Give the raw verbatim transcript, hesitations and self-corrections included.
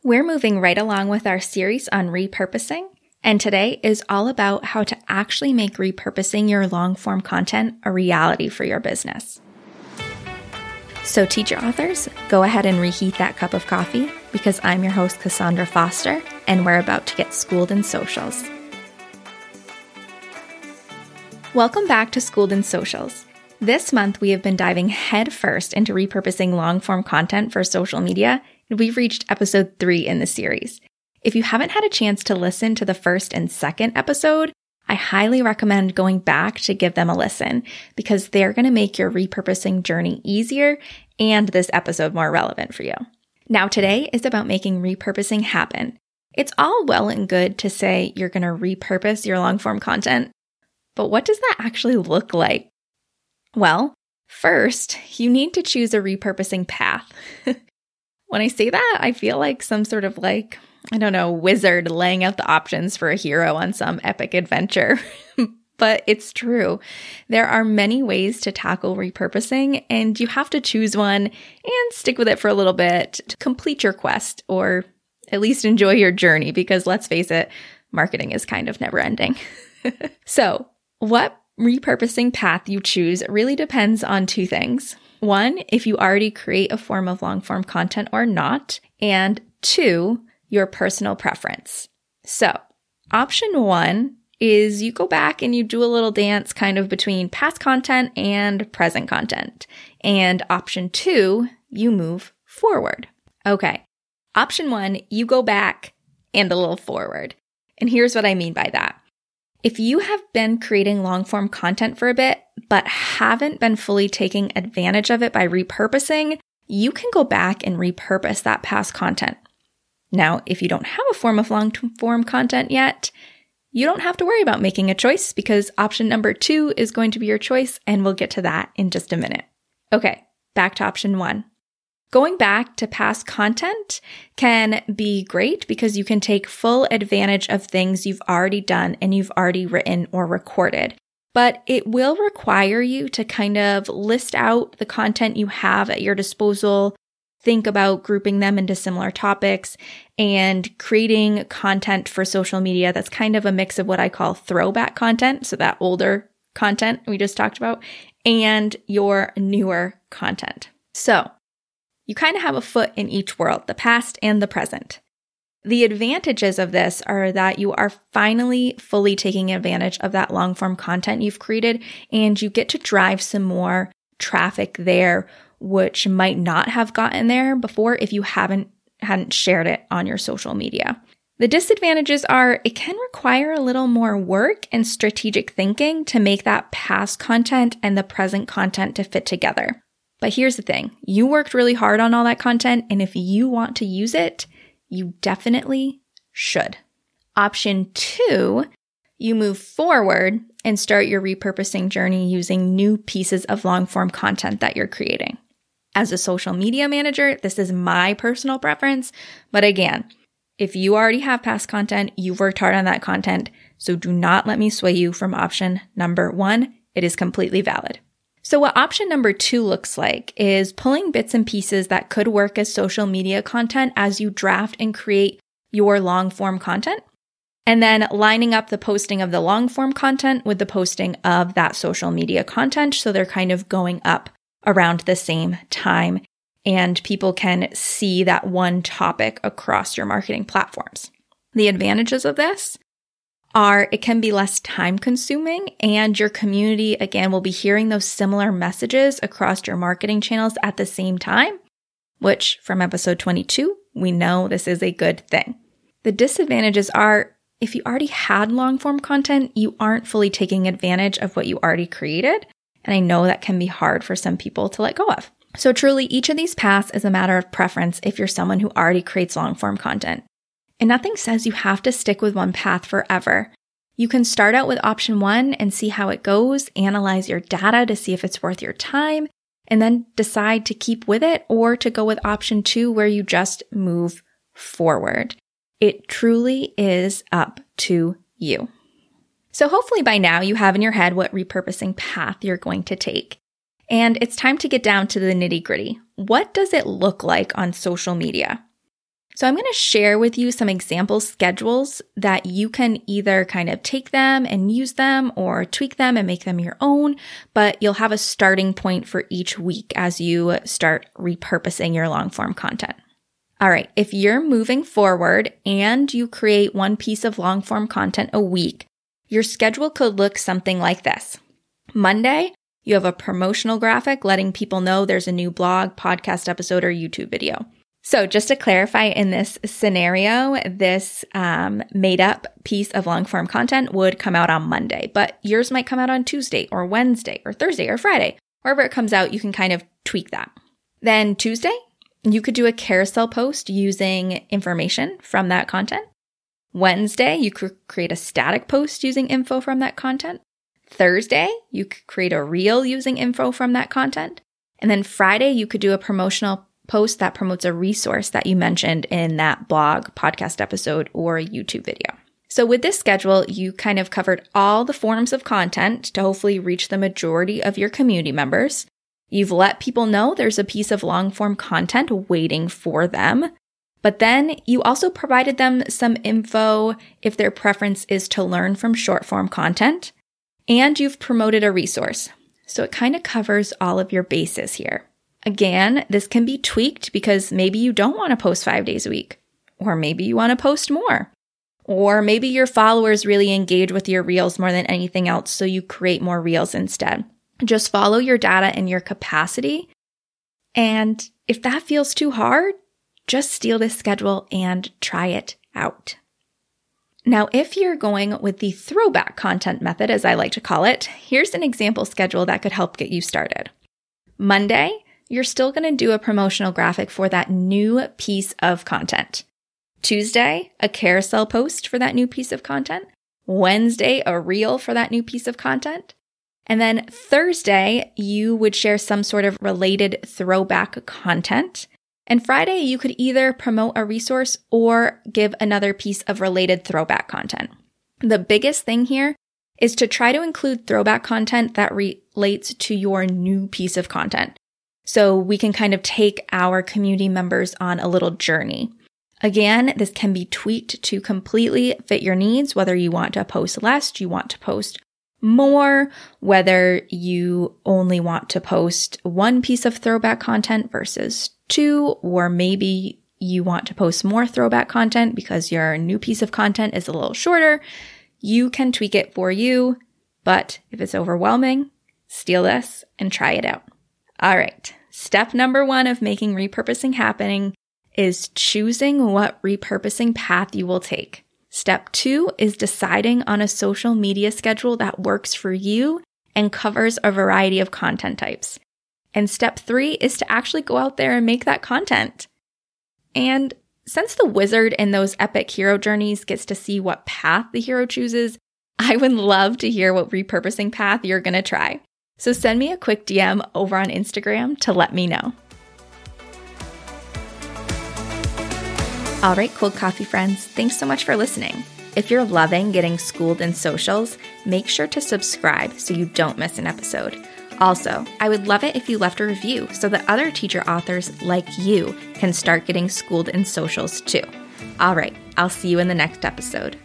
We're moving right along with our series on repurposing, and today is all about how to actually make repurposing your long-form content a reality for your business. So teacher authors, go ahead and reheat that cup of coffee because I'm your host, Cassandra Foster, and we're about to get schooled in socials. Welcome back to Schooled in Socials. This month, we have been diving headfirst into repurposing long-form content for social media, and we've reached episode three in the series. If you haven't had a chance to listen to the first and second episode, I highly recommend going back to give them a listen because they're going to make your repurposing journey easier and this episode more relevant for you. Now, today is about making repurposing happen. It's all well and good to say you're going to repurpose your long-form content, but what does that actually look like? Well, first, you need to choose a repurposing path. When I say that, I feel like some sort of like, I don't know, wizard laying out the options for a hero on some epic adventure. But it's true. There are many ways to tackle repurposing, and you have to choose one and stick with it for a little bit to complete your quest, or at least enjoy your journey, because let's face it, marketing is kind of never ending. So, what repurposing path you choose really depends on two things. One, if you already create a form of long-form content or not, and two, your personal preference. So, option one is you go back and you do a little dance kind of between past content and present content. And option two, you move forward. Okay, option one, you go back and a little forward. And here's what I mean by that. If you have been creating long-form content for a bit, but haven't been fully taking advantage of it by repurposing, you can go back and repurpose that past content. Now, if you don't have a form of long-form content yet, you don't have to worry about making a choice because option number two is going to be your choice, and we'll get to that in just a minute. Okay, back to option one. Going back to past content can be great because you can take full advantage of things you've already done and you've already written or recorded. But it will require you to kind of list out the content you have at your disposal, think about grouping them into similar topics, and creating content for social media that's kind of a mix of what I call throwback content, so that older content we just talked about, and your newer content. So, you kind of have a foot in each world, the past and the present. The advantages of this are that you are finally fully taking advantage of that long-form content you've created, and you get to drive some more traffic there, which might not have gotten there before if you haven't hadn't shared it on your social media. The disadvantages are it can require a little more work and strategic thinking to make that past content and the present content to fit together. But here's the thing, you worked really hard on all that content, and if you want to use it, you definitely should. Option two, you move forward and start your repurposing journey using new pieces of long-form content that you're creating. As a social media manager, this is my personal preference, but again, if you already have past content, you've worked hard on that content, so do not let me sway you from option number one. It is completely valid. So what option number two looks like is pulling bits and pieces that could work as social media content as you draft and create your long-form content, and then lining up the posting of the long-form content with the posting of that social media content so they're kind of going up around the same time and people can see that one topic across your marketing platforms. The advantages of this are it can be less time consuming and your community, again, will be hearing those similar messages across your marketing channels at the same time, which from episode twenty-two, we know this is a good thing. The disadvantages are if you already had long form content, you aren't fully taking advantage of what you already created. And I know that can be hard for some people to let go of. So truly, each of these paths is a matter of preference if you're someone who already creates long form content. And nothing says you have to stick with one path forever. You can start out with option one and see how it goes, analyze your data to see if it's worth your time, and then decide to keep with it or to go with option two where you just move forward. It truly is up to you. So hopefully by now you have in your head what repurposing path you're going to take. And it's time to get down to the nitty-gritty. What does it look like on social media? So I'm going to share with you some example schedules that you can either kind of take them and use them or tweak them and make them your own, but you'll have a starting point for each week as you start repurposing your long form content. All right, if you're moving forward and you create one piece of long form content a week, your schedule could look something like this. Monday, you have a promotional graphic letting people know there's a new blog, podcast episode, or YouTube video. So just to clarify, in this scenario, this um, made up piece of long form content would come out on Monday, but yours might come out on Tuesday or Wednesday or Thursday or Friday. Wherever it comes out, you can kind of tweak that. Then Tuesday, you could do a carousel post using information from that content. Wednesday, you could create a static post using info from that content. Thursday, you could create a reel using info from that content. And then Friday, you could do a promotional post that promotes a resource that you mentioned in that blog, podcast episode, or YouTube video. So with this schedule, you kind of covered all the forms of content to hopefully reach the majority of your community members. You've let people know there's a piece of long form content waiting for them. But then you also provided them some info if their preference is to learn from short form content. And you've promoted a resource. So it kind of covers all of your bases here. Again, this can be tweaked because maybe you don't want to post five days a week, or maybe you want to post more, or maybe your followers really engage with your reels more than anything else, so you create more reels instead. Just follow your data and your capacity. And if that feels too hard, just steal this schedule and try it out. Now, if you're going with the throwback content method, as I like to call it, here's an example schedule that could help get you started. Monday, you're still going to do a promotional graphic for that new piece of content. Tuesday, a carousel post for that new piece of content. Wednesday, a reel for that new piece of content. And then Thursday, you would share some sort of related throwback content. And Friday, you could either promote a resource or give another piece of related throwback content. The biggest thing here is to try to include throwback content that relates to your new piece of content. So we can kind of take our community members on a little journey. Again, this can be tweaked to completely fit your needs, whether you want to post less, you want to post more, whether you only want to post one piece of throwback content versus two, or maybe you want to post more throwback content because your new piece of content is a little shorter. You can tweak it for you, but if it's overwhelming, steal this and try it out. All right, step number one of making repurposing happening is choosing what repurposing path you will take. Step two is deciding on a social media schedule that works for you and covers a variety of content types. And step three is to actually go out there and make that content. And since the wizard in those epic hero journeys gets to see what path the hero chooses, I would love to hear what repurposing path you're going to try. So send me a quick D M over on Instagram to let me know. All right, Cold Coffee friends, thanks so much for listening. If you're loving getting schooled in socials, make sure to subscribe so you don't miss an episode. Also, I would love it if you left a review so that other teacher authors like you can start getting schooled in socials too. All right, I'll see you in the next episode.